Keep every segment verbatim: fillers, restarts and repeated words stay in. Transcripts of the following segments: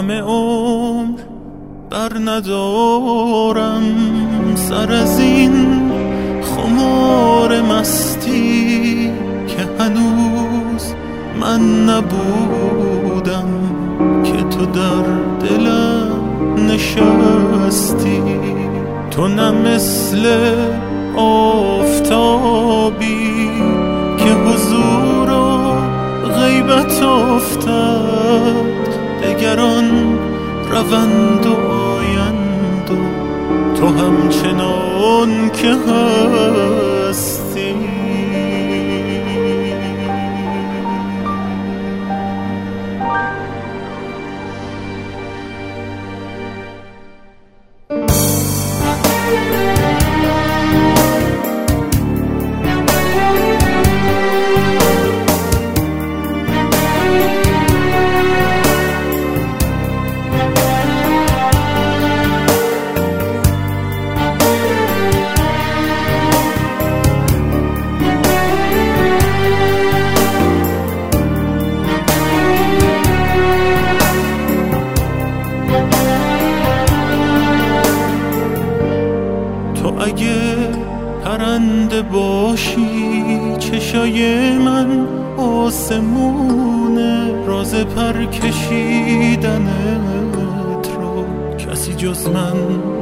همه عمر بر ندارم سر از این خمار مستی که هنوز من نبودم که تو در دلم نشستی. تو نه مثل آفتابی که حضور و غیبت افتد، دگران روند و آیند و تو همچنان که هستی. اگه پرنده باشی چشای من آسمونه، راز پر کشیدنت رو کسی جز من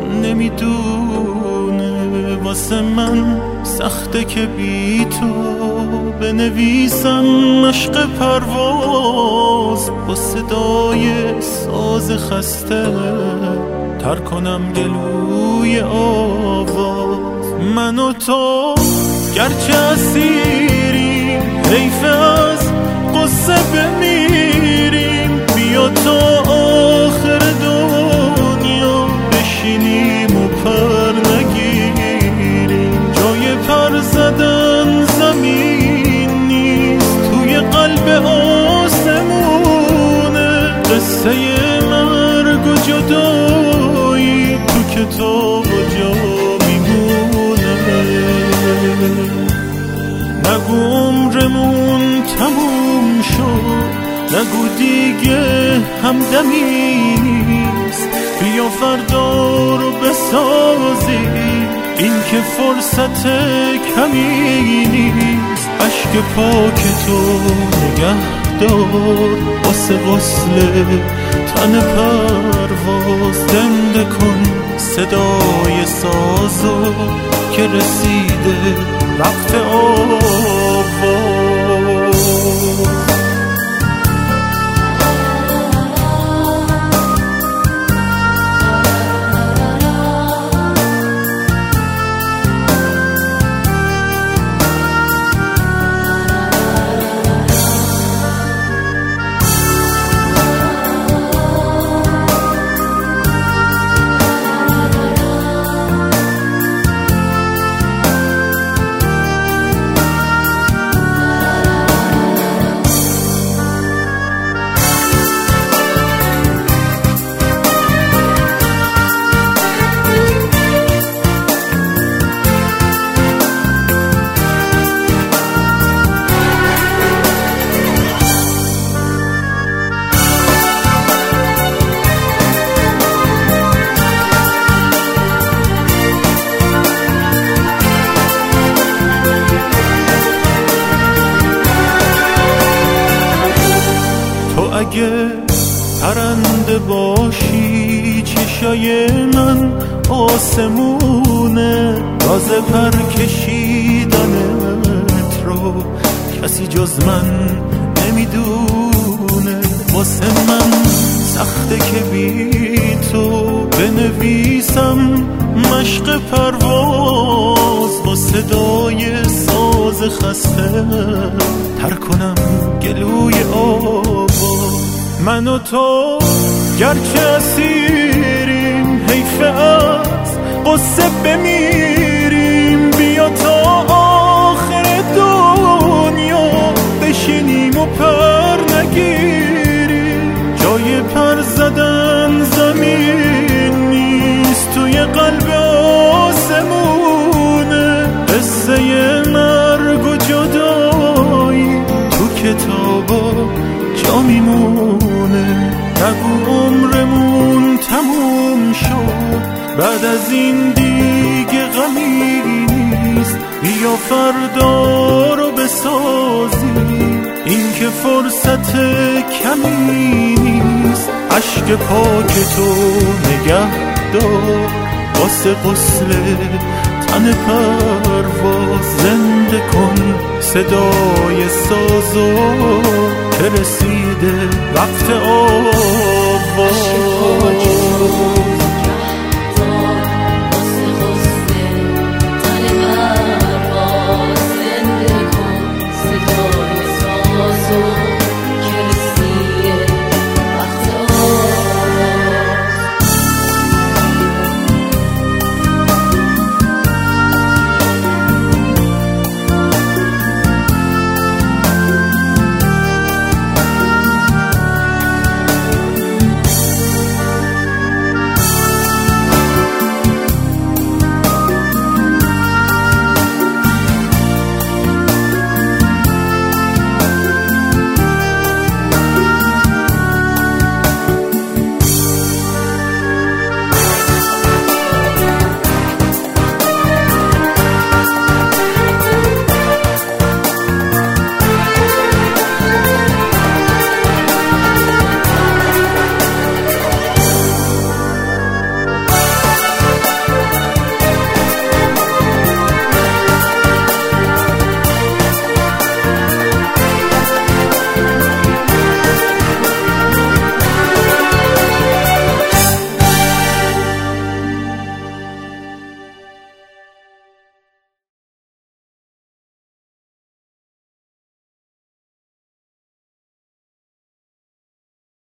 نمیدونه. واسه من سخته که بی تو بنویسم مشق پرواز، با صدای ساز خسته تر کنم گلوی آواز. من و تو گرچه اسیریم حیف از قصه بمیریم، بیا تا آخر دنیا بشینیم و پر نگیریم. جای پر زدن زمین نیست، توی قلب آسمونه. قصه مرگ و جدایی تو کتاب و جا میمونه. نگو عمرمون تموم شد، نگو دیگه همدمی نیست. بیا فردا رو بسازیم، این که فرصت کمی نیست. عشق پاک تو نگه دار واسه وصل تن پرواز. زنده کن صدای سازو که رسیده وقت آواز. اگه پرنده باشی چشای من آسمونه، راز پر کشیدنت رو کسی جز من نمیدونه. واسه من سخته که بی تو بنویسم مشق پرواز، با صدای ساز خسته تر کنم گلوی آواز. من و تو گرچه اسیریم حیف از قصه بمیریم، بیا تا آخر دنیا بشینیم و پر نگیریم. جای پر زدن زمین نیست، توی قلب آسمونه. قصه مرگ و جدایی تو کتابا جا میمونه. نگو عمر شد، بعد از این دیگه غمی نیست. بیا فردا رو بسازیم، این که فرصت کمی نیست. عشق پاک تو نگه دار واسه غسل تن پرواز. زنده کن صدای سازو که رسیده وقت آواز.